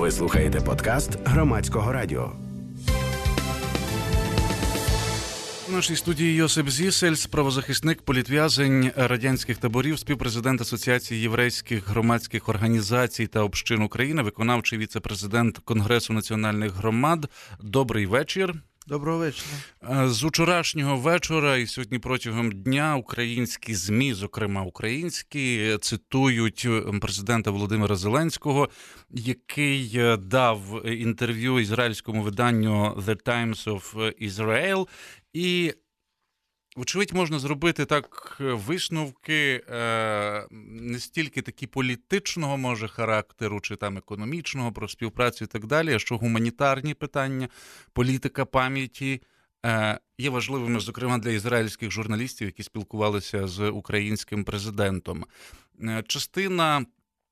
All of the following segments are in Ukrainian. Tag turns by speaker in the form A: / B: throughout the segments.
A: Ви слухаєте подкаст Громадського радіо.
B: У нашій студії Йосип Зісельс, правозахисник, політв'язень радянських таборів, співпрезидент Асоціації єврейських громадських організацій та общин України, виконавчий віце-президент Конгресу національних громад. Добрий вечір.
C: Доброго вечора.
B: З учорашнього вечора і сьогодні протягом дня українські ЗМІ, зокрема українські, цитують президента Володимира Зеленського, який дав інтерв'ю ізраїльському виданню The Times of Israel. І, вочевидь, можна зробити так висновки не стільки такі політичного, може, характеру, чи там економічного, про співпрацю і так далі, а що гуманітарні питання, політика пам'яті є важливими, зокрема, для ізраїльських журналістів, які спілкувалися з українським президентом. Частина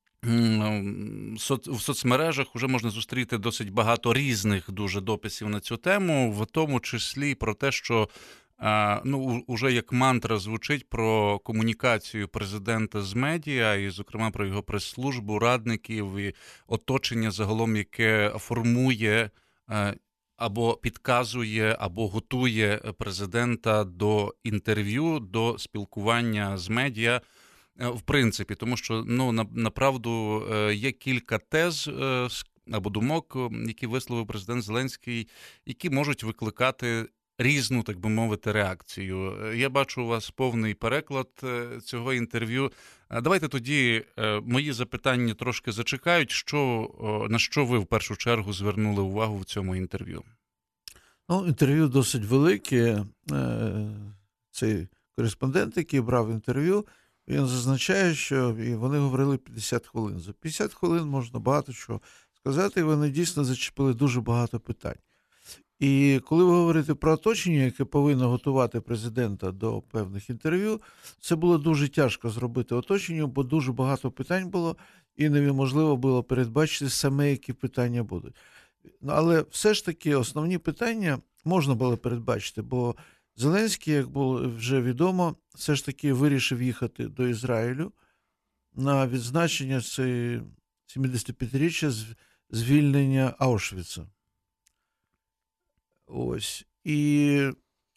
B: в соцмережах вже можна зустріти досить багато різних дуже дописів на цю тему, в тому числі про те, що уже як мантра звучить про комунікацію президента з медіа, і, зокрема, про його прес-службу, радників і оточення загалом, яке формує або підказує, або готує президента до інтерв'ю, до спілкування з медіа, в принципі, тому що, направду, є кілька тез або думок, які висловив президент Зеленський, які можуть викликати різну, так би мовити, реакцію. Я бачу у вас повний переклад цього інтерв'ю. Давайте тоді мої запитання трошки зачекають. На що ви в першу чергу звернули увагу в цьому інтерв'ю?
C: Інтерв'ю досить велике. Цей кореспондент, який брав інтерв'ю, він зазначає, що вони говорили 50 хвилин. За 50 хвилин можна багато чого сказати, і вони дійсно зачепили дуже багато питань. І коли ви говорите про оточення, яке повинно готувати президента до певних інтерв'ю, це було дуже тяжко зробити оточенню, бо дуже багато питань було, і неможливо було передбачити саме, які питання будуть. Але все ж таки основні питання можна було передбачити, бо Зеленський, як було вже відомо, все ж таки вирішив їхати до Ізраїлю на відзначення 75-річчя звільнення Аушвіца. Ось. І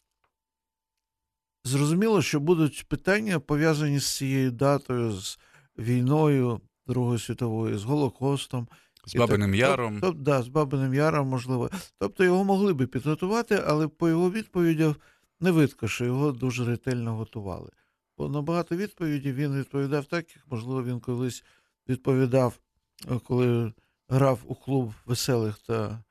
C: зрозуміло, що будуть питання, пов'язані з цією датою, з війною Другої світової, з Голокостом.
B: З Бабиним Яром.
C: З Бабиним Яром, можливо. Тобто його могли би підготувати, але по його відповідях не видко, що його дуже ретельно готували. Бо на багато відповідей він відповідав так, як, можливо, він колись відповідав, коли грав у клуб веселих та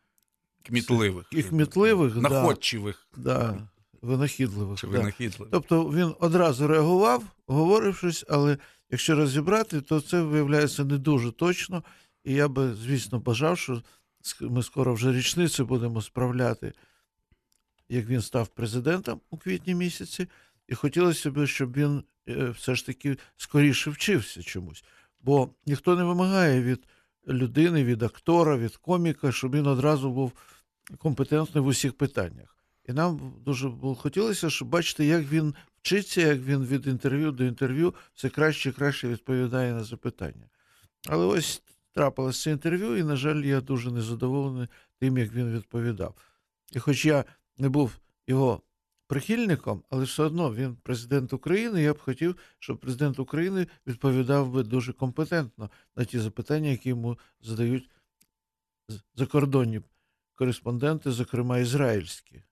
C: кмітливих,
B: находчивих.
C: Винахідливих. Тобто він одразу реагував, говорив щось, але якщо розібрати, то це виявляється не дуже точно. І я би, звісно, бажав, що ми скоро вже річницю будемо справляти, як він став президентом у квітні місяці, і хотілося б, щоб він все ж таки скоріше вчився чомусь. Бо ніхто не вимагає від людини, від актора, від коміка, щоб він одразу був компетентний в усіх питаннях. І нам дуже хотілося, щоб бачити, як він вчиться, як він від інтерв'ю до інтерв'ю все краще і краще відповідає на запитання. Але ось трапилось це інтерв'ю, і, на жаль, я дуже незадоволений тим, як він відповідав. І хоч я не був його прихильником, але все одно він президент України, я б хотів, щоб президент України відповідав би дуже компетентно на ті запитання, які йому задають закордонні кореспонденти, зокрема ізраїльські.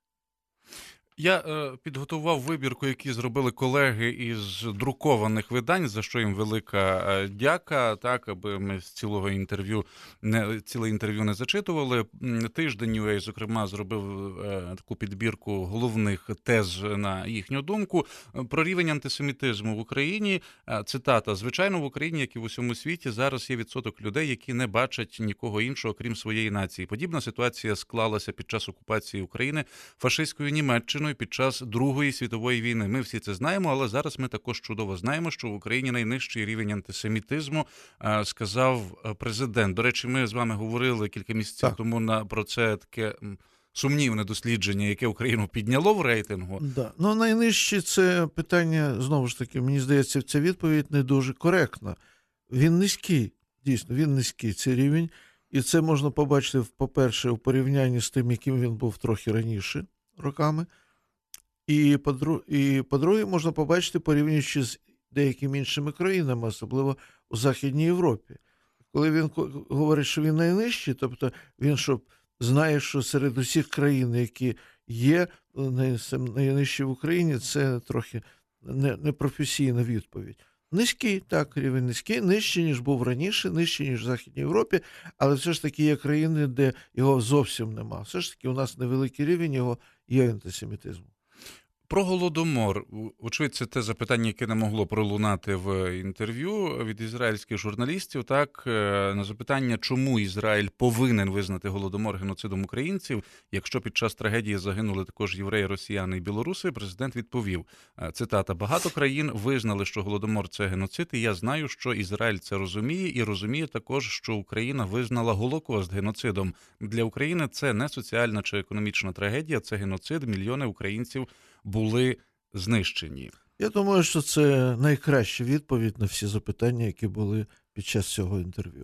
B: Я підготував вибірку, які зробили колеги із друкованих видань, за що їм велика дяка, так, аби ми з ціле інтерв'ю не зачитували. Тиждень UA, зокрема, зробив таку підбірку головних тез на їхню думку про рівень антисемітизму в Україні. Цитата: «Звичайно, в Україні, як і в усьому світі, зараз є відсоток людей, які не бачать нікого іншого, крім своєї нації. Подібна ситуація склалася під час окупації України фашистською Німеччиною під час Другої світової війни. Ми всі це знаємо, але зараз ми також чудово знаємо, що в Україні найнижчий рівень антисемітизму», сказав президент. До речі, ми з вами говорили кілька місяців тому про це таке сумнівне дослідження, яке Україну підняло в рейтингу.
C: Найнижче це питання, знову ж таки, мені здається, ця відповідь не дуже коректна. Він низький, дійсно, він низький, цей рівень. І це можна побачити, по-перше, у порівнянні з тим, яким він був трохи раніше роками. І по-друге, можна побачити, порівнюючи з деякими іншими країнами, особливо у Західній Європі. Коли він говорить, що він найнижчий, тобто він знає, що серед усіх країн, які є найнижчі в Україні, це трохи непрофесійна відповідь. Низький, так, рівень низький, нижчий, ніж був раніше, нижчий, ніж в Західній Європі, але все ж таки є країни, де його зовсім нема. Все ж таки у нас невеликий рівень його є антисемітизму.
B: Про Голодомор. Очевидь, це те запитання, яке не могло пролунати в інтерв'ю від ізраїльських журналістів. Так, на запитання, чому Ізраїль повинен визнати Голодомор геноцидом українців, якщо під час трагедії загинули також євреї, росіяни і білоруси, президент відповів, цитата, «Багато країн визнали, що Голодомор – це геноцид, і я знаю, що Ізраїль це розуміє, і розуміє також, що Україна визнала Голокост геноцидом. Для України це не соціальна чи економічна трагедія, це геноцид, мільйони українців були знищені».
C: Я думаю, що це найкраща відповідь на всі запитання, які були під час цього інтерв'ю.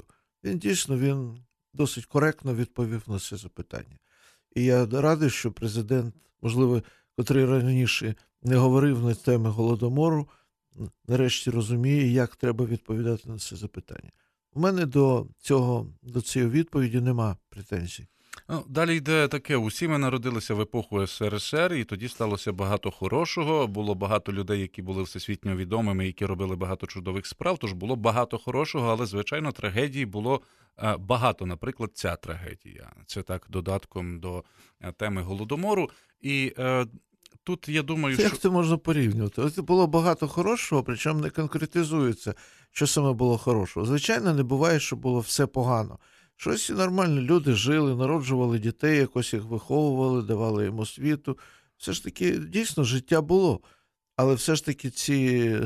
C: Він досить коректно відповів на це запитання. І я радий, що президент, можливо, котрий раніше не говорив на теми Голодомору, нарешті розуміє, як треба відповідати на це запитання. У мене до цієї відповіді нема претензій.
B: Далі йде таке, усі ми народилися в епоху СРСР, і тоді сталося багато хорошого, було багато людей, які були всесвітньо відомими, які робили багато чудових справ, тож було багато хорошого, але, звичайно, трагедій було багато, наприклад, ця трагедія. Це так додатком до теми Голодомору. І тут, я думаю,
C: як це можна порівнювати? Ось було багато хорошого, причому не конкретизується, що саме було хорошого. Звичайно, не буває, що було все погано. Щось і нормально, люди жили, народжували дітей, якось їх виховували, давали їм освіту. Все ж таки, дійсно, життя було. Але все ж таки ці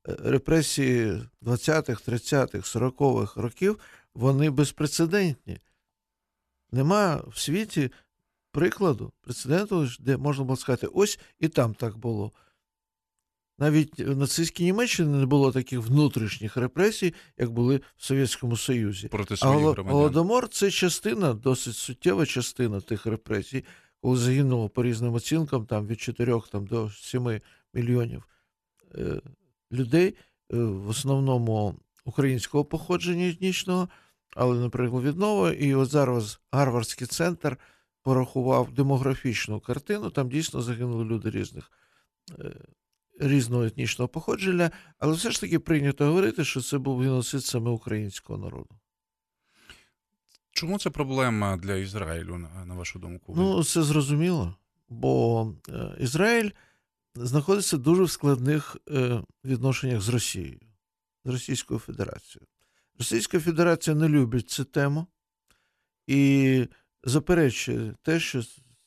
C: репресії 20-х, 30-х, 40-х років, вони безпрецедентні. Нема в світі прикладу, прецеденту, де можна було сказати, ось і там так було. Навіть в нацистській Німеччині не було таких внутрішніх репресій, як були в Совєтському Союзі.
B: Проти своїх громадян.
C: Голодомор – це частина, досить суттєва частина тих репресій, коли загинуло по різним оцінкам від 4 до 7 мільйонів людей, в основному українського походження етнічного, але, наприклад, відново. І от зараз Гарвардський центр порахував демографічну картину, там дійсно загинули люди різного етнічного походження, але все ж таки прийнято говорити, що це був геноцид саме українського народу.
B: Чому це проблема для Ізраїлю, на вашу думку?
C: Це зрозуміло, бо Ізраїль знаходиться дуже в складних відношеннях з Росією, з Російською Федерацією. Російська Федерація не любить цю тему і заперечує те, що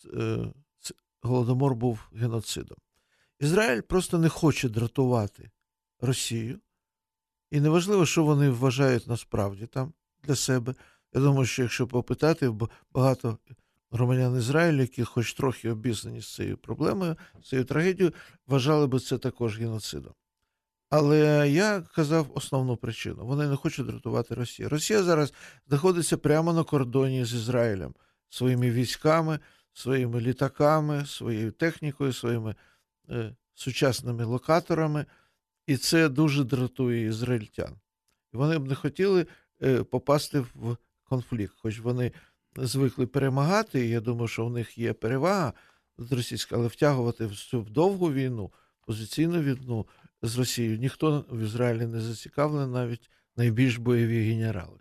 C: Голодомор був геноцидом. Ізраїль просто не хоче дратувати Росію. І неважливо, що вони вважають насправді там для себе. Я думаю, що якщо попитати, багато громадян Ізраїлю, які хоч трохи обізнані з цією проблемою, з цією трагедією, вважали би це також геноцидом. Але я казав основну причину. Вони не хочуть дратувати Росію. Росія зараз знаходиться прямо на кордоні з Ізраїлем. Своїми військами, своїми літаками, своєю технікою, своїми сучасними локаторами, і це дуже дратує ізраїльтян. І вони б не хотіли попасти в конфлікт, хоч вони звикли перемагати, і я думаю, що в них є перевага російська, але втягувати в цю довгу війну, позиційну війну з Росією ніхто в Ізраїлі не зацікавлений, навіть найбільш бойові генерали.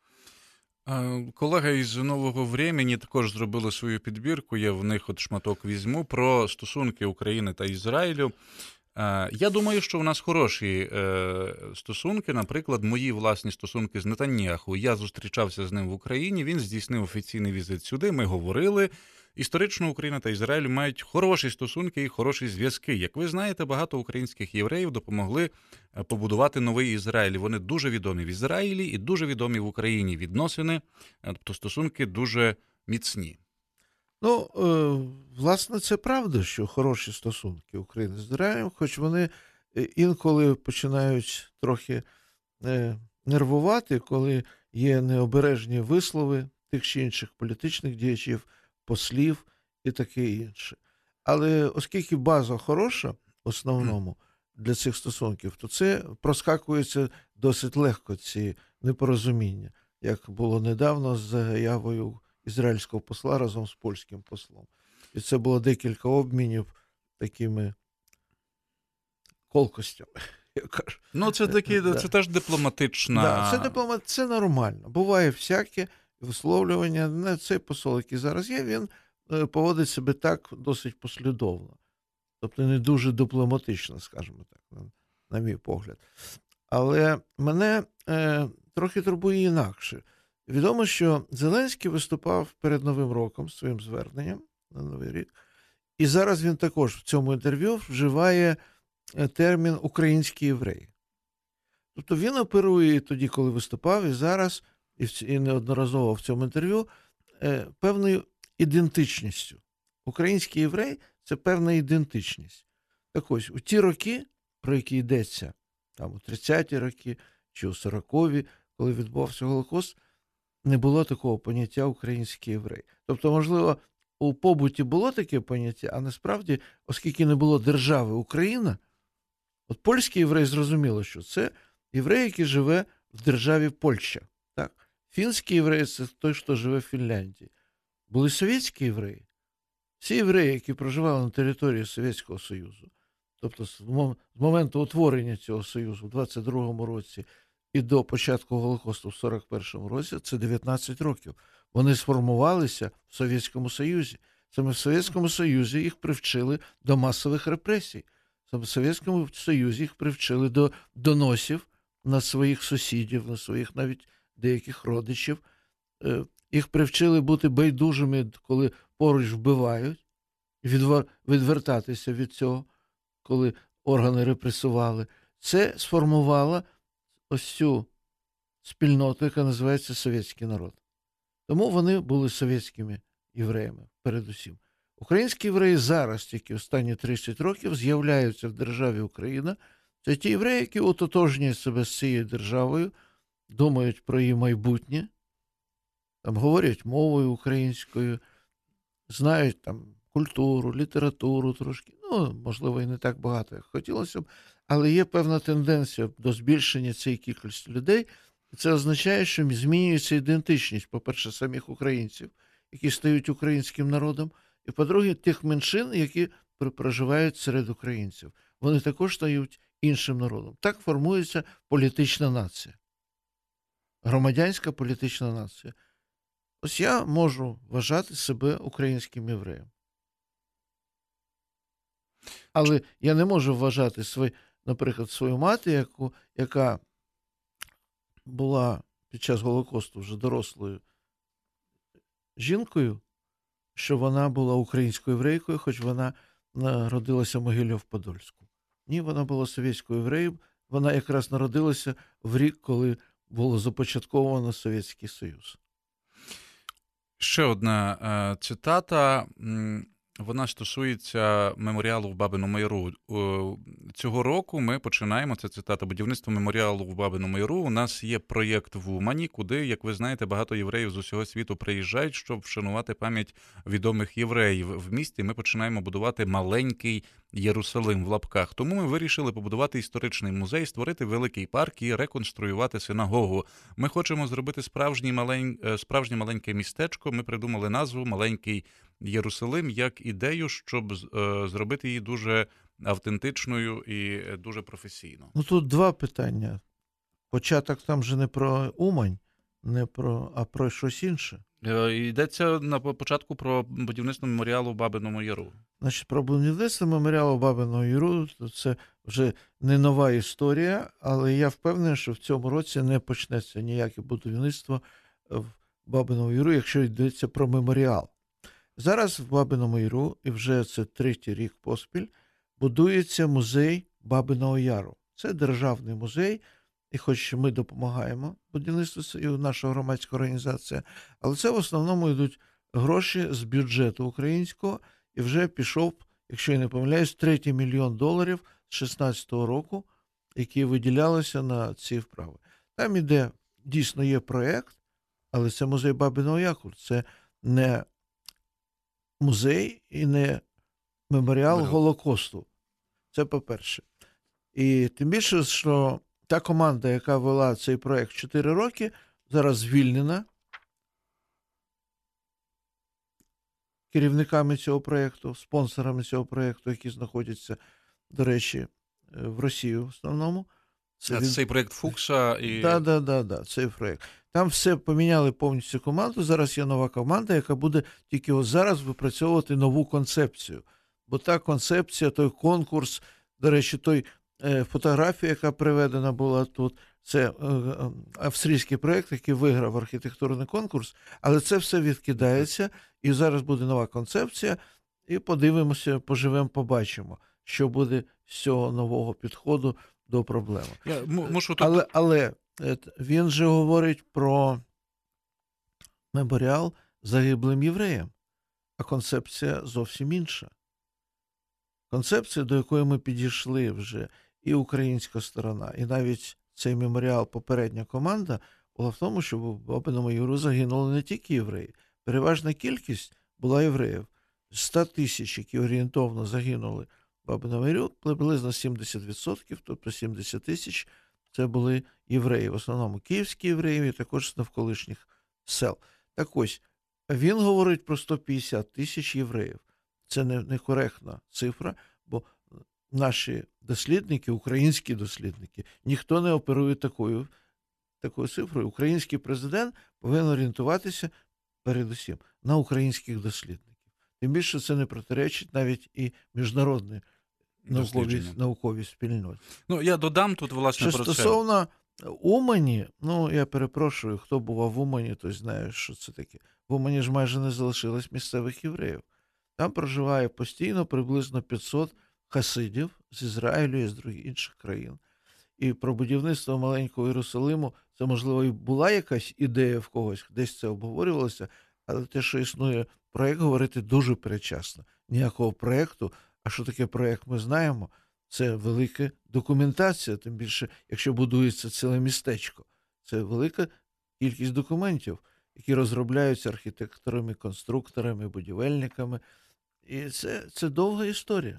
B: Колеги із «Нового времени» також зробили свою підбірку, я в них шматок візьму, про стосунки України та Ізраїлю. Я думаю, що у нас хороші стосунки, наприклад, мої власні стосунки з Нетаньяху. Я зустрічався з ним в Україні, він здійснив офіційний візит сюди, ми говорили. Історично Україна та Ізраїль мають хороші стосунки і хороші зв'язки. Як ви знаєте, багато українських євреїв допомогли побудувати новий Ізраїль. Вони дуже відомі в Ізраїлі і дуже відомі в Україні. Відносини, тобто стосунки дуже міцні.
C: Власне, це правда, що хороші стосунки України з Ізраїлем, хоч вони інколи починають трохи нервувати, коли є необережні вислови тих чи інших політичних діячів, послів і таке інше. Але оскільки база хороша, в основному, для цих стосунків, то це проскакується досить легко, ці непорозуміння, як було недавно з заявою ізраїльського посла разом з польським послом. І це було декілька обмінів такими колкостями.
B: Ну, це такі, це теж дипломатична...
C: Це нормально. Буває всяке висловлювання. Цей посол, який зараз є, він поводить себе так досить послідовно. Тобто не дуже дипломатично, скажімо так, на мій погляд. Але мене трохи турбує інакше. Відомо, що Зеленський виступав перед Новим роком з своїм зверненням на Новий рік. І зараз він також в цьому інтерв'ю вживає термін «український єврей». Тобто він оперує тоді, коли виступав, і зараз, і неодноразово в цьому інтерв'ю, певною ідентичністю. Український єврей – це певна ідентичність. Так ось, у ті роки, про які йдеться, там у 30-ті роки чи у 40-ві, коли відбувався Голокост, не було такого поняття «український єврей». Тобто, можливо, у побуті було таке поняття, а насправді, оскільки не було держави Україна, от польський єврей зрозуміло, що це єврей, який живе в державі Польща. Так? Фінський єврей – це той, хто живе в Фінляндії. Були совєтські євреї. Всі євреї, які проживали на території Совєтського Союзу, тобто з моменту утворення цього Союзу в 22-му році і до початку Голокосту в 41-му році, це 19 років. Вони сформувалися в Совєтському Союзі. Саме в Совєтському Союзі їх привчили до масових репресій. Саме в Совєтському Союзі їх привчили до доносів на своїх сусідів, на своїх навіть деяких родичів. Їх привчили бути байдужими, коли поруч вбивають, відвертатися від цього, коли органи репресували. Це сформувало ось цю спільноту, яка називається совєтський народ. Тому вони були совєтськими євреями, передусім. Українські євреї зараз, тільки останні 30 років, з'являються в державі Україна. Це ті євреї, які ототожнюють себе з цією державою, думають про її майбутнє, там говорять мовою українською, знають там культуру, літературу трошки. Ну, можливо, і не так багато, як хотілося б, але є певна тенденція до збільшення цієї кількості людей. І це означає, що змінюється ідентичність, по-перше, самих українців, які стають українським народом, і, по-друге, тих меншин, які проживають серед українців. Вони також стають іншим народом. Так формується політична нація. Громадянська політична нація. Ось я можу вважати себе українським євреєм. Але я не можу вважати, наприклад, свою мати, яка була під час Голокосту вже дорослою жінкою, що вона була українською єврейкою, хоч вона народилася в Могилів-Подольську. Ні, вона була совєтською євреєм, вона якраз народилася в рік, коли було започатковано Совєтський Союз.
B: Ще одна цитата, вона стосується меморіалу в Бабиному Яру. Цього року ми починаємо, це цитата, будівництво меморіалу в Бабиному Яру. У нас є проєкт в Умані, куди, як ви знаєте, багато євреїв з усього світу приїжджають, щоб вшанувати пам'ять відомих євреїв. В місті ми починаємо будувати маленький Єрусалим в лапках. Тому ми вирішили побудувати історичний музей, створити великий парк і реконструювати синагогу. Ми хочемо зробити справжнє маленьке містечко. Ми придумали назву «Маленький Єрусалим» як ідею, щоб зробити її дуже автентичною і дуже професійно.
C: Ну тут два питання. Початок там же не про Умань, а про щось інше.
B: Йдеться на початку про будівництво меморіалу в Бабиному Яру.
C: Значить, про будівництво меморіалу в Бабиному Яру – це вже не нова історія, але я впевнений, що в цьому році не почнеться ніяке будівництво в Бабиному Яру, якщо йдеться про меморіал. Зараз в Бабиному Яру, і вже це 3-й рік поспіль, будується музей Бабиного Яру. Це державний музей, і хоч ми допомагаємо будівництву, і наша громадська організація, але це в основному йдуть гроші з бюджету українського, і вже пішов, якщо я не помиляюсь, $3 мільйон з 2016 року, які виділялися на ці вправи. Там іде дійсно є проєкт, але це музей Бабиного Яру. Це не музей і не меморіал Голокосту. Це по-перше. І тим більше, що та команда, яка вела цей проєкт 4 роки, зараз звільнена керівниками цього проєкту, спонсорами цього проєкту, які знаходяться, до речі, в Росії в основному.
B: Цей проєкт Фукса і...
C: Да, цей проєкт. Там все поміняли повністю команду, зараз є нова команда, яка буде тільки ось зараз випрацьовувати нову концепцію. Бо та концепція, той конкурс, до речі, той фотографія, яка приведена була тут, це австрійський проєкт, який виграв архітектурний конкурс, але це все відкидається, і зараз буде нова концепція, і подивимося, поживемо, побачимо, що буде з цього нового підходу до проблеми. Але він же говорить про меморіал загиблим євреям, а концепція зовсім інша. Концепція, до якої ми підійшли вже і українська сторона, і навіть цей меморіал, попередня команда, була в тому, що в Бабиному Яру загинули не тільки євреї. Переважна кількість була євреїв. 100 тисяч, які орієнтовно загинули в Бабиному Яру, приблизно 70%, тобто 70 тисяч, це були євреї, в основному київські євреї, і також з навколишніх сел. Так ось, він говорить про 150 тисяч євреїв. Це некоректна цифра, бо наші дослідники, українські дослідники, ніхто не оперує такою цифрою. Український президент повинен орієнтуватися передусім на українських дослідників. Тим більше це не протиречить навіть і міжнародній науковій спільноті.
B: Я додам тут, власне, про це.
C: Що стосовно Умані, я перепрошую, хто бував в Умані, той знає, що це таке. В Умані ж майже не залишилось місцевих євреїв. Там проживає постійно приблизно 500 хасидів з Ізраїлю і з інших країн. І про будівництво маленького Єрусалиму, це, можливо, і була якась ідея в когось, десь це обговорювалося, але те, що існує проєкт, говорити дуже передчасно. Ніякого проєкту, а що таке проєкт, ми знаємо, це велика документація, тим більше, якщо будується ціле містечко. Це велика кількість документів, які розробляються архітекторами, конструкторами, будівельниками. І це довга історія.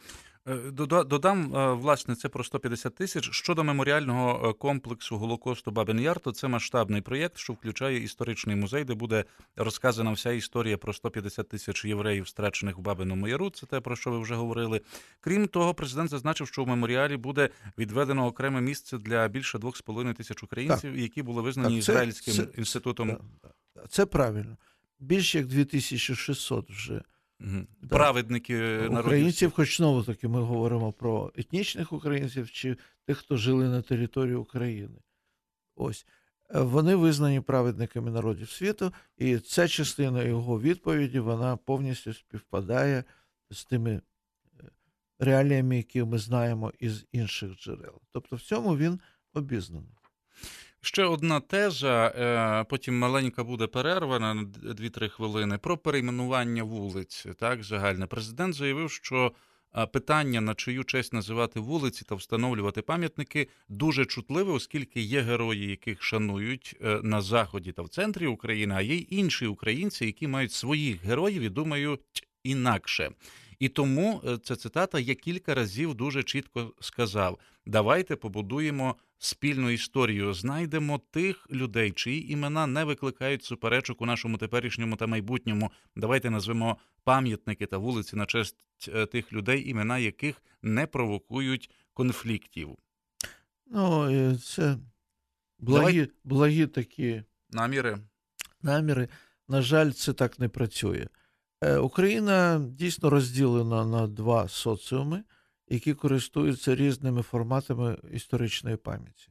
B: Додам, власне, це про 150 тисяч. Щодо меморіального комплексу Голокосту Бабин Яр, то це масштабний проєкт, що включає історичний музей, де буде розказана вся історія про 150 тисяч євреїв, страчених в Бабиному Яру. Це те, про що ви вже говорили. Крім того, президент зазначив, що у меморіалі буде відведено окреме місце для більше 2,5 тисяч українців, які були визнані Ізраїльським інститутом.
C: Це правильно. Більше як 2600 вже.
B: Праведники народів.
C: Українців, хоч знову-таки ми говоримо про етнічних українців чи тих, хто жили на території України. Ось. Вони визнані праведниками народів світу, і ця частина його відповіді, вона повністю співпадає з тими реаліями, які ми знаємо із інших джерел. Тобто в цьому він обізнаний.
B: Ще одна теза, потім маленька буде перерва на 2-3 хвилини, про перейменування вулиць, так, загальне. Президент заявив, що питання, на чию честь називати вулиці та встановлювати пам'ятники, дуже чутливе, оскільки є герої, яких шанують на Заході та в центрі України, а є й інші українці, які мають своїх героїв і думають інакше. І тому, це цитата, я кілька разів дуже чітко сказав, давайте побудуємо спільну історію, знайдемо тих людей, чиї імена не викликають суперечок у нашому теперішньому та майбутньому. Давайте назвемо пам'ятники та вулиці на честь тих людей, імена яких не провокують конфліктів.
C: Це благі такі наміри. На жаль, це так не працює. Україна дійсно розділена на 2 соціуми, які користуються різними форматами історичної пам'яті.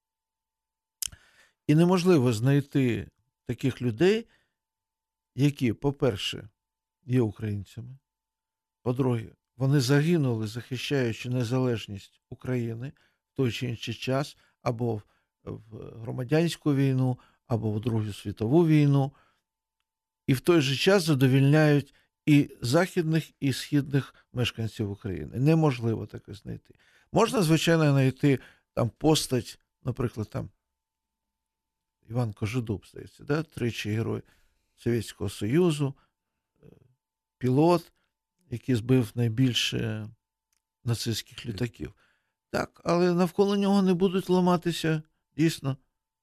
C: І неможливо знайти таких людей, які, по-перше, є українцями, по-друге, вони загинули, захищаючи незалежність України в той чи інший час, або в громадянську війну, або в Другу світову війну, і в той же час задовільняють і західних, і східних мешканців України. Неможливо таке знайти. Можна, звичайно, знайти там постать, наприклад, там Іван Кожедуб, здається, да? Тричі Герой Совєтського Союзу, пілот, який збив найбільше нацистських літаків. Так, але навколо нього не будуть ламатися, дійсно.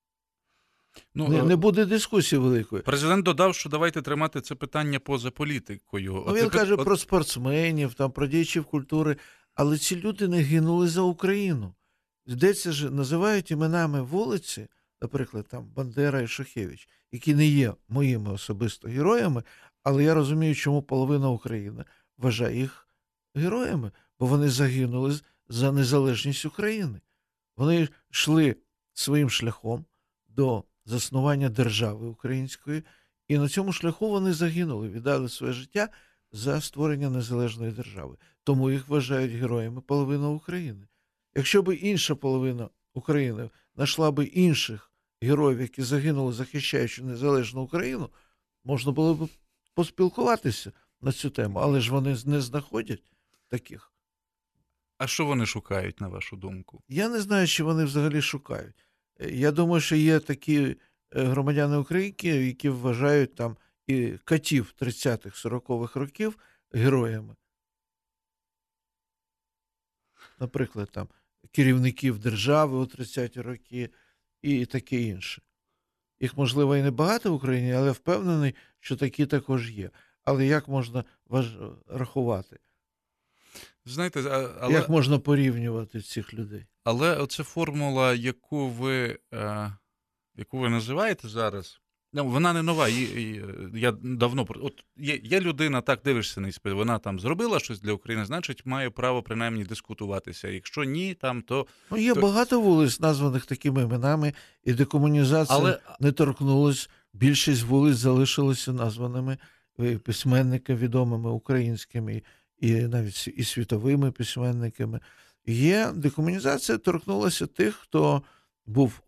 C: Не буде дискусії великої.
B: Президент додав, що давайте тримати це питання поза політикою.
C: Він каже про спортсменів, про діячів культури, але ці люди не гинули за Україну. Йдеться ж, називають іменами вулиці, наприклад, там Бандера і Шухевич, які не є моїми особисто героями, але я розумію, чому половина України вважає їх героями, бо вони загинули за незалежність України. Вони йшли своїм шляхом до заснування держави української, і на цьому шляху вони загинули, віддали своє життя за створення незалежної держави. Тому їх вважають героями половина України. Якщо б інша половина України знайшла б інших героїв, які загинули, захищаючи незалежну Україну, можна було б поспілкуватися на цю тему, але ж вони не знаходять таких.
B: А що вони шукають, на вашу думку?
C: Я не знаю, що вони взагалі шукають. Я думаю, що є такі громадяни України, які вважають там і катів 30-х, 40-х років героями. Наприклад, там керівників держави у 30-ті роки і таке інше. Їх, можливо, і не багато в Україні, але впевнений, що такі також є. Але як можна рахувати?
B: Знаєте,
C: як можна порівнювати цих людей? Але
B: оця формула, яку ви називаєте зараз, вона не нова. Я давно... От є людина, так дивишся на іспит, вона там зробила щось для України, значить, має право принаймні дискутуватися. Якщо ні, там, то...
C: Є багато вулиць, названих такими іменами, і декомунізація не торкнулась. Більшість вулиць залишилися названими письменниками відомими українськими, і навіть і світовими письменниками. Є декомунізація торкнулася тих, хто був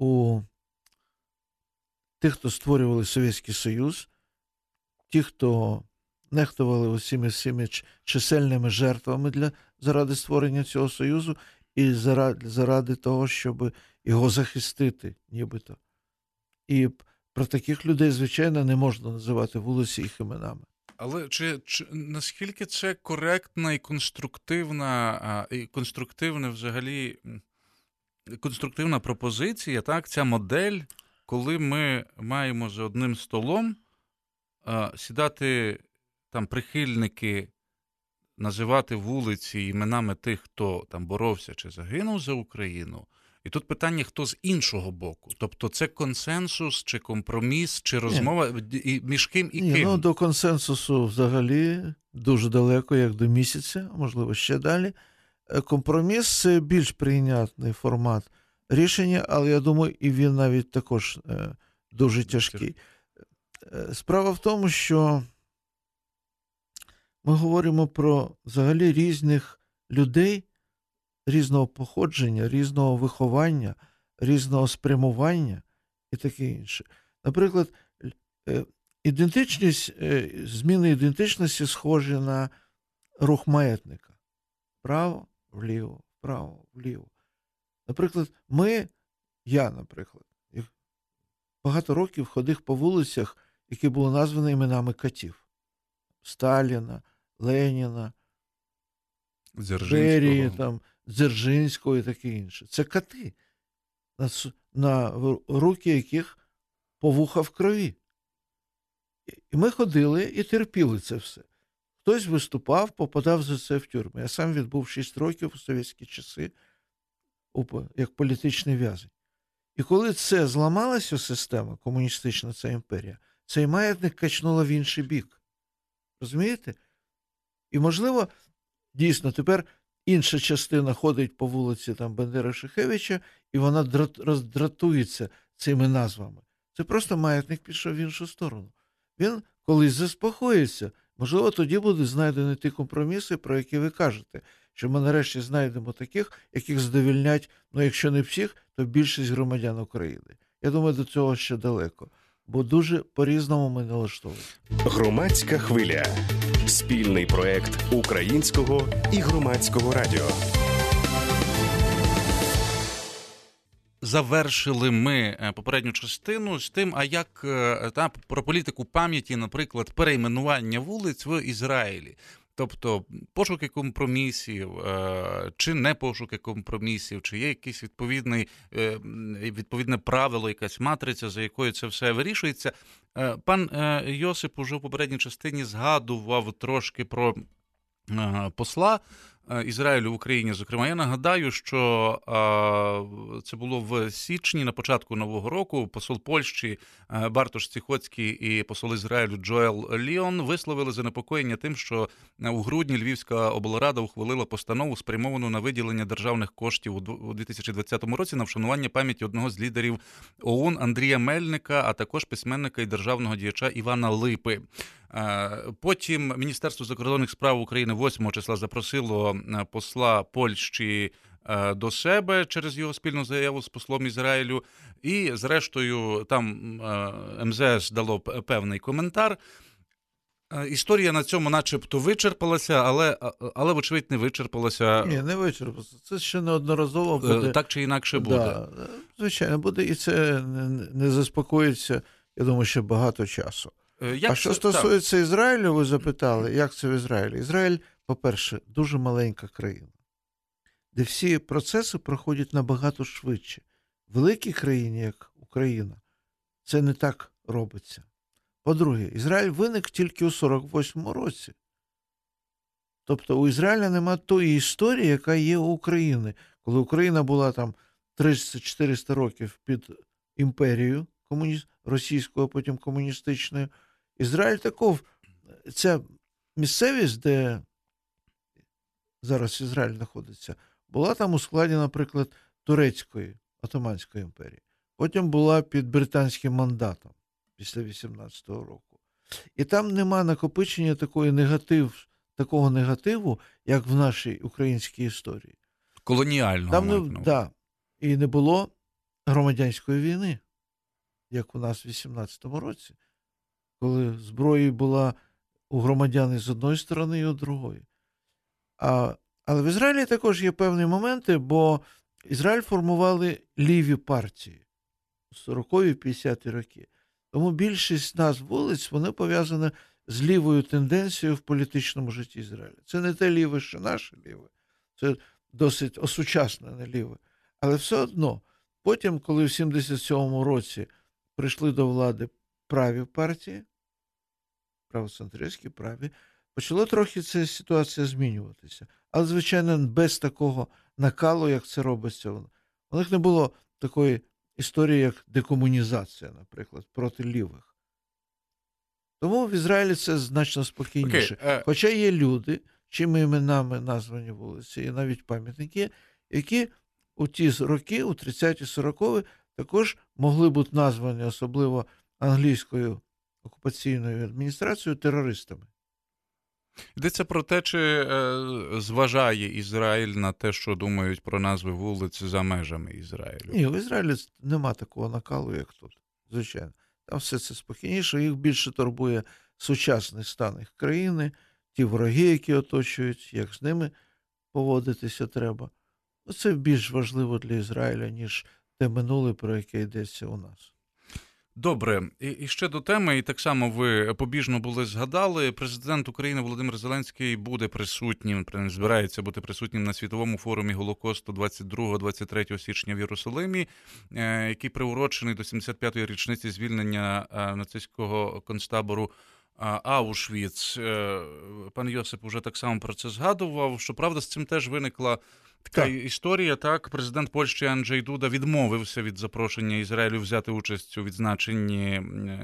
C: тих, хто створювали Совєтський Союз, ті, хто нехтували усіми чисельними жертвами заради створення цього Союзу і заради того, щоб його захистити, нібито. І про таких людей, звичайно, не можна називати вулиці їх іменами.
B: Але наскільки це коректна і конструктивна пропозиція, так, ця модель, коли ми маємо за одним столом сідати там прихильники, називати вулиці іменами тих, хто там боровся чи загинув за Україну. І тут питання, хто з іншого боку. Тобто це консенсус, чи компроміс, чи розмова між ким і ким?
C: До консенсусу взагалі дуже далеко, як до місяця, можливо, ще далі. Компроміс – це більш прийнятний формат рішення, але я думаю, і він навіть також дуже тяжкий. Справа в тому, що ми говоримо про взагалі різних людей, різного походження, різного виховання, різного спрямування і таке інше. Наприклад, зміни ідентичності схожі на рух маятника. Вправо, вліво, вправо, вліво. Наприклад, я, наприклад, багато років ходив по вулицях, які були названі іменами катів. Сталіна, Леніна, Берії, Дзержинського і таке інше. Це кати, на руки яких повуха в крові. І ми ходили і терпіли це все. Хтось виступав, попадав за це в тюрму. Я сам відбув 6 років у совєтські часи як політичний в'язень. І коли це зламалася система, комуністична ця імперія, цей маятник качнуло в інший бік. Розумієте? І, можливо, дійсно, тепер інша частина ходить по вулиці там Бандери Шухевича, і вона роздратується цими назвами. Це просто маятник пішов в іншу сторону. Він колись заспокоїться. Можливо, тоді будуть знайдені ті компроміси, про які ви кажете, що ми нарешті знайдемо таких, яких задовільнять, якщо не всіх, то більшість громадян України. Я думаю, до цього ще далеко, бо дуже по-різному ми налаштовуємо.
A: Громадська хвиля. Спільний проект Українського і Громадського радіо.
B: завершили ми попередню частину з тим, а як про політику пам'яті, наприклад, перейменування вулиць в Ізраїлі. Тобто пошуки компромісів, чи не пошуки компромісів, чи є якесь відповідне правило, якась матриця, за якою це все вирішується. Пан Йосип уже в попередній частині згадував трошки про посла Ізраїлю в Україні. Зокрема, я нагадаю, що це було в січні, на початку Нового року, посол Польщі Бартош Ціхоцький і посол Ізраїлю Джоел Ліон висловили занепокоєння тим, що у грудні Львівська облрада ухвалила постанову, спрямовану на виділення державних коштів у 2020 році на вшанування пам'яті одного з лідерів ОУН Андрія Мельника, а також письменника і державного діяча Івана Липи. Потім Міністерство закордонних справ України 8 числа запросило посла Польщі до себе через його спільну заяву з послом Ізраїлю. І, зрештою, там МЗС дало певний коментар. Історія на цьому начебто вичерпалася, але вочевидь, не вичерпалася.
C: Ні, не вичерпалася. Це ще неодноразово буде.
B: Так чи інакше буде.
C: Да, звичайно, буде. І це не заспокоїться, я думаю, ще багато часу. Що стосується Ізраїлю, ви запитали, як це в Ізраїлі? Ізраїль, по-перше, дуже маленька країна, де всі процеси проходять набагато швидше. В великій країні, як Україна, це не так робиться. По-друге, Ізраїль виник тільки у 48-му році. Тобто у Ізраїля немає тої історії, яка є у України. Коли Україна була там 300-400 років під імперією російською, а потім комуністичною, Ізраїль таков, ця місцевість, де зараз Ізраїль знаходиться, була там у складі, наприклад, Турецької, Отоманської імперії. Потім була під британським мандатом після 18-го року. І там нема накопичення такого негативу, як в нашій українській історії.
B: Колоніального.
C: Да. І не було громадянської війни, як у нас в 18-му році, коли зброя була у громадян з одної сторони і у другої. Але в Ізраїлі також є певні моменти, бо Ізраїль формували ліві партії у 40-ті, 50-ті роки. Тому більшість назв вулиць, вони пов'язані з лівою тенденцією в політичному житті Ізраїля. Це не те ліве, що наше ліве. Це досить осучаснене ліве. Але все одно, потім, коли в 77-му році прийшли до влади праві партії, правоцентристські, праві, почала трохи ця ситуація змінюватися. Але, звичайно, без такого накалу, як це робиться. У них не було такої історії, як декомунізація, наприклад, проти лівих. Тому в Ізраїлі це значно спокійніше. Хоча є люди, чими іменами названі вулиці, і навіть пам'ятники, які у ті роки, у 30-ті, 40-ті, також могли бути названі, особливо англійською окупаційною адміністрацією, терористами.
B: Йдеться про те, чи зважає Ізраїль на те, що думають про назви вулиць за межами Ізраїлю?
C: Ні, в Ізраїлі нема такого накалу, як тут, звичайно. Там все це спокійніше, їх більше турбує сучасний стан їх країни, ті вороги, які оточують, як з ними поводитися треба. Це більш важливо для Ізраїля, ніж те минуле, про яке йдеться у нас.
B: Добре. І ще до теми, і так само ви побіжно були згадали, президент України Володимир Зеленський буде присутнім, збирається бути присутнім на Світовому форумі Голокосту 22-23 січня в Єрусалимі, який приурочений до 75-ї річниці звільнення нацистського концтабору Аушвіц. Пан Йосип уже так само про це згадував. Щоправда, з цим теж виникла така історія, так, президент Польщі Анджей Дуда відмовився від запрошення Ізраїлю взяти участь у відзначенні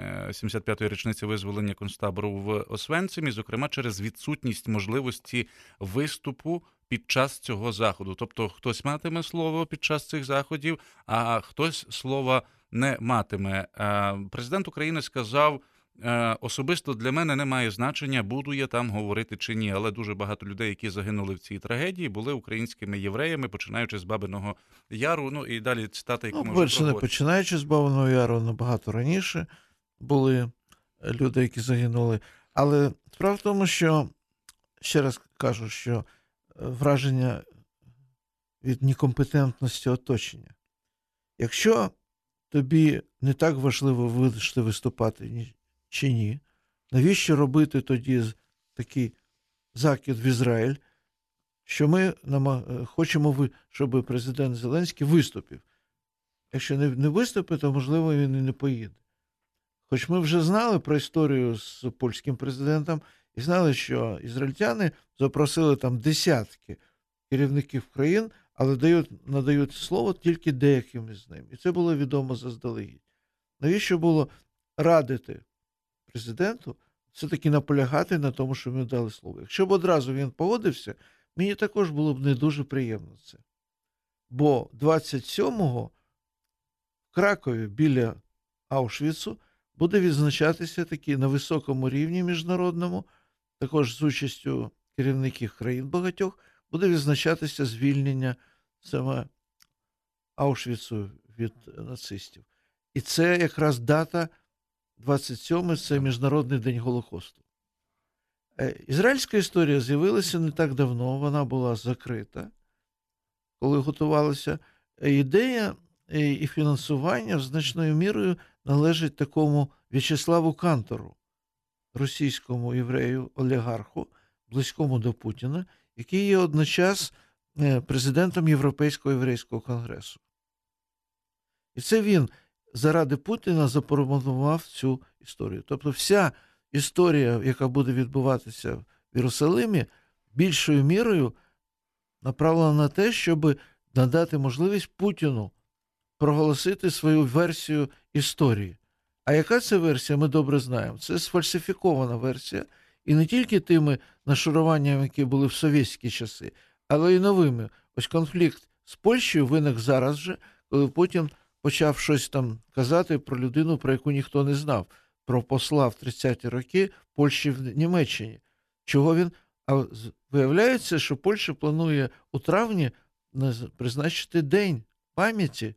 B: 75-ї річниці визволення концтабору в Освенцимі, зокрема через відсутність можливості виступу під час цього заходу. Тобто хтось матиме слово під час цих заходів, а хтось слова не матиме. Президент України сказав: особисто для мене немає значення, буду я там говорити чи ні, але дуже багато людей, які загинули в цій трагедії, були українськими євреями, починаючи з Бабиного Яру, ну і далі цитата, яку ми вже
C: не починаючи з Бабиного Яру, набагато раніше були люди, які загинули. Але справа в тому, що, ще раз кажу, що враження від некомпетентності оточення. Якщо тобі не так важливо виступати чи ні, навіщо робити тоді такий закид в Ізраїль, що ми хочемо, щоб президент Зеленський виступив. Якщо не виступить, то, можливо, він і не поїде. Хоч ми вже знали про історію з польським президентом і знали, що ізраїльтяни запросили там десятки керівників країн, але надають слово тільки деяким із ним. І це було відомо заздалегідь. Навіщо було радити президенту все-таки наполягати на тому, що йому дали слово? Якщо б одразу він погодився, мені також було б не дуже приємно це. Бо 27-го в Кракові біля Аушвіцу буде відзначатися таки на високому рівні міжнародному, також з участю керівників країн багатьох, буде відзначатися звільнення саме Аушвіцу від нацистів. І це якраз дата 27-й, це Міжнародний день Голокосту. Ізраїльська історія з'явилася не так давно, вона була закрита, коли готувалася. Ідея і фінансування значною мірою належить такому В'ячеславу Кантору, російському єврею-олігарху, близькому до Путіна, який є одночас президентом Європейського єврейського конгресу. І це він заради Путіна запропонував цю історію. Тобто вся історія, яка буде відбуватися в Єрусалимі, більшою мірою направлена на те, щоб надати можливість Путіну проголосити свою версію історії. А яка це версія, ми добре знаємо. Це сфальсифікована версія. І не тільки тими нашаруваннями, які були в совєтські часи, але й новими. Ось конфлікт з Польщею виник зараз же, коли Путін почав щось там казати про людину, про яку ніхто не знав. Про посла в 30-ті роки Польщі в Німеччині. Чого він? А виявляється, що Польща планує у травні призначити День пам'яті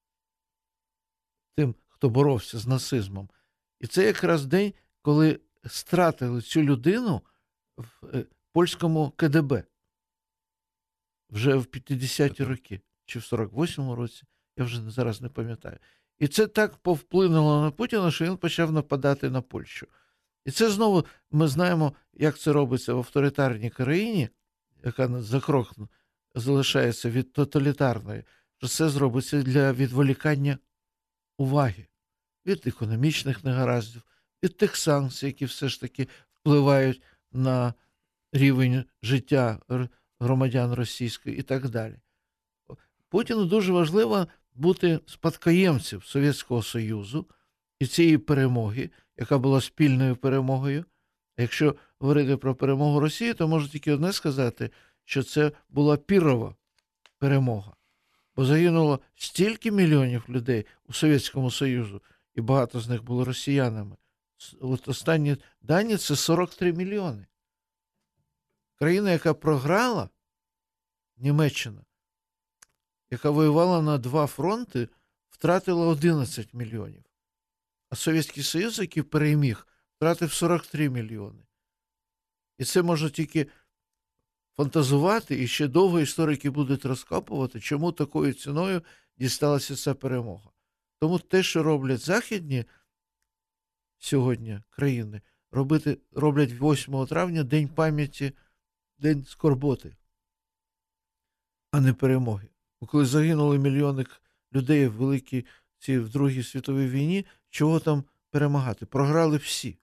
C: тим, хто боровся з нацизмом. І це якраз день, коли стратили цю людину в польському КДБ. Вже в 50-ті роки, чи в 48-му році, я вже зараз не пам'ятаю. І це так повплинуло на Путіна, що він почав нападати на Польщу. І це знову, ми знаємо, як це робиться в авторитарній країні, яка за крок залишається від тоталітарної, що це зробиться для відволікання уваги від економічних негараздів, від тих санкцій, які все ж таки впливають на рівень життя громадян російської і так далі. Путіну дуже важливо бути спадкоємцем Совєтського Союзу і цієї перемоги, яка була спільною перемогою. А якщо говорити про перемогу Росії, то можна тільки одне сказати, що це була піррова перемога. Бо загинуло стільки мільйонів людей у Совєтському Союзі, і багато з них були росіянами. От останні дані – це 43 мільйони. Країна, яка програла, Німеччина, яка воювала на 2 фронти, втратила 11 мільйонів. А Совєтський Союз, який переміг, втратив 43 мільйони. І це можна тільки фантазувати, і ще довго історики будуть розкопувати, чому такою ціною дісталася ця перемога. Тому те, що роблять західні сьогодні країни, роблять 8 травня День пам'яті, День скорботи, а не перемоги. Бо коли загинули мільйони людей в Другій світовій війні, чого там перемагати? Програли всі.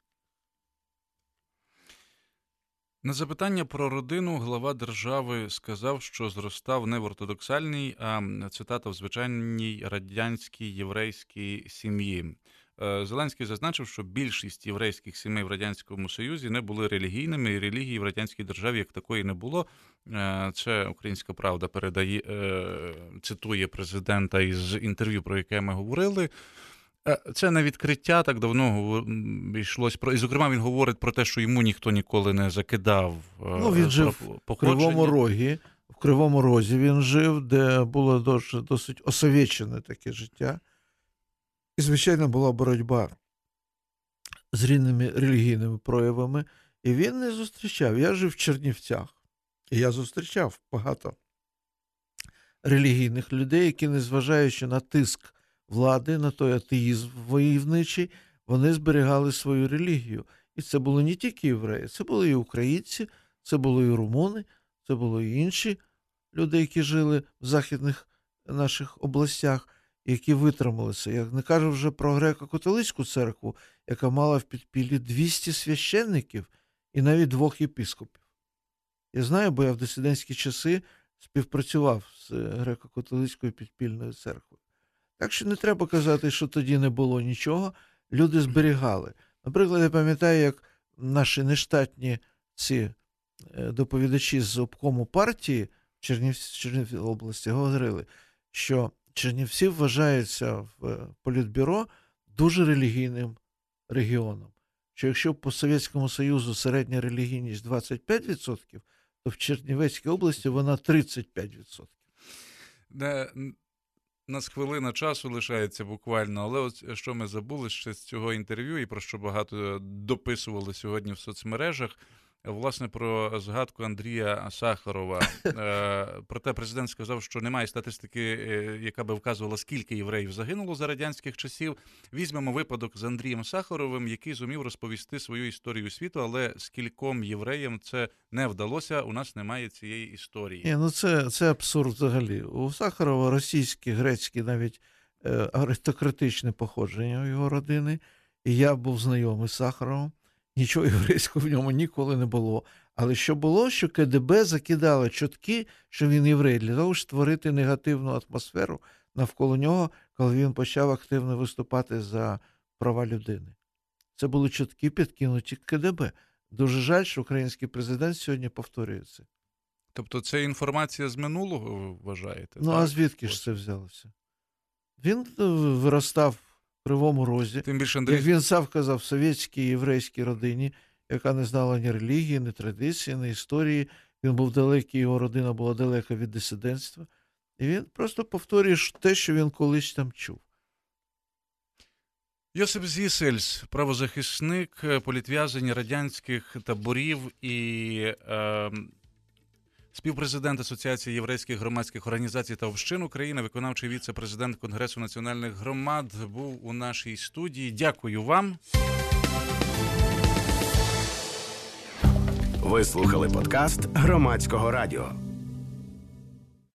B: На запитання про родину глава держави сказав, що зростав не в ортодоксальній, а, цитата, в звичайній радянській єврейській сім'ї. Зеленський зазначив, що більшість єврейських сімей в Радянському Союзі не були релігійними, і релігії в радянській державі як такої не було. Це «Українська правда» цитує президента із інтерв'ю, про яке ми говорили. Це не відкриття, так давно йшлось про... І, зокрема, він говорить про те, що йому ніхто ніколи не закидав
C: він жив в Кривому Рогі. В Кривому Розі він жив, де було досить осовєчене таке життя. І, звичайно, була боротьба з різними релігійними проявами. І він не зустрічав. Я жив в Чернівцях. І я зустрічав багато релігійних людей, які, незважаючи на тиск влади, на той атеїзм войовничий, вони зберігали свою релігію. І це були не тільки євреї, це були і українці, це були і румуни, це були і інші люди, які жили в західних наших областях, які витрималися. Я не кажу вже про греко-католицьку церкву, яка мала в підпіллі 200 священників і навіть 2 єпископів. Я знаю, бо я в дисидентські часи співпрацював з греко-католицькою підпільною церквою. Так що не треба казати, що тоді не було нічого, люди зберігали. Наприклад, я пам'ятаю, як наші нештатні ці доповідачі з обкому партії в Чернівській області говорили, що Чернівці вважаються в Політбюро дуже релігійним регіоном. Що якщо по Совєтському Союзу середня релігійність 25%, то в Чернівецькій області вона 35%.
B: У нас хвилина часу лишається буквально, але от що ми забули ще з цього інтерв'ю і про що багато дописували сьогодні в соцмережах, власне, про згадку Андрія Сахарова. Проте президент сказав, що немає статистики, яка би вказувала, скільки євреїв загинуло за радянських часів. Візьмемо випадок з Андрієм Сахаровим, який зумів розповісти свою історію світу, але скільком євреям це не вдалося, у нас немає цієї історії.
C: Це абсурд взагалі. У Сахарова російське, грецьке, навіть аристократичне походження у його родини. І я був знайомий з Сахаровим. Нічого єврейського в ньому ніколи не було. Але що було, що КДБ закидало чутки, що він єврей, для того, щоб створити негативну атмосферу навколо нього, коли він почав активно виступати за права людини. Це були чутки, підкинуті КДБ. Дуже жаль, що український президент сьогодні повторює це.
B: Тобто це інформація з минулого, ви вважаєте?
C: Ну, а звідки ж це взялося? Він виростав в Кривому Розі,
B: тим більше,
C: Андрій... як він сам казав, в совєтській єврейській родині, яка не знала ні релігії, ні традиції, ні історії. Він був далекий, його родина була далека від дисидентства. І він просто повторює те, що він колись там чув.
B: Йосип Зісельс, правозахисник, політв'язень радянських таборів і співпрезидент Асоціації єврейських громадських організацій та общин України, виконавчий віце-президент Конгресу національних громад, був у нашій студії. Дякую вам.
A: Ви слухали подкаст Громадського радіо.